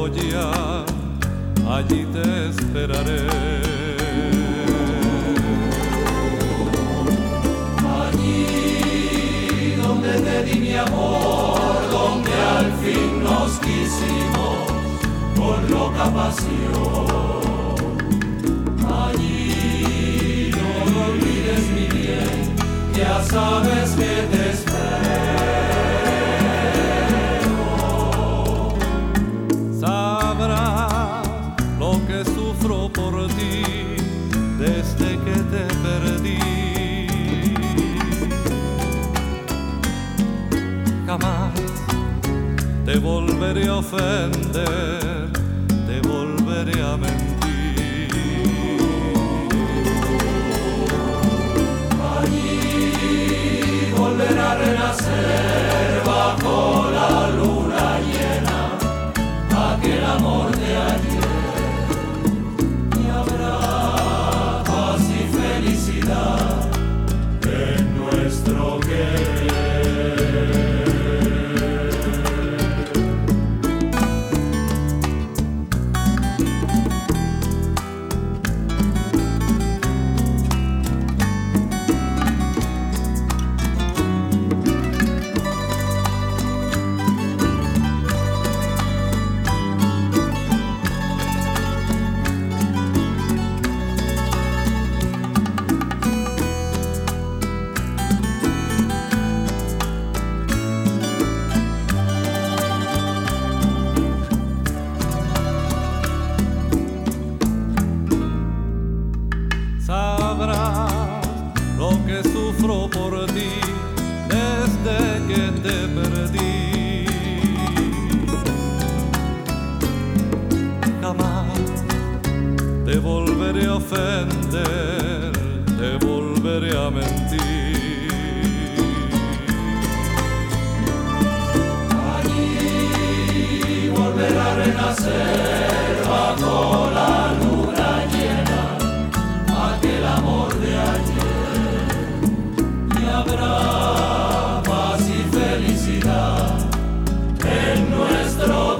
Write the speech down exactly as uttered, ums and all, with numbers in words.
joya, allí te esperaré. Allí donde te di mi amor, donde al fin nos quisimos con loca pasión. Allí no lo olvides mi bien, ya sabes que te espero. Sabrás lo que sufro por ti desde que te perdí. Jamás te volveré a ofender, te volveré a mentir. Allí volverá a renacer bajo la luna llena aquel amor de ayer, y habrá paz y felicidad en nuestro querer. Sabrás lo que sufro por ti desde que te perdí. Jamás te volveré a ofender, te volveré a mentir. Allí volverá a renacer bajo la luna llena aquel amor de ayer, y habrá paz y felicidad en nuestro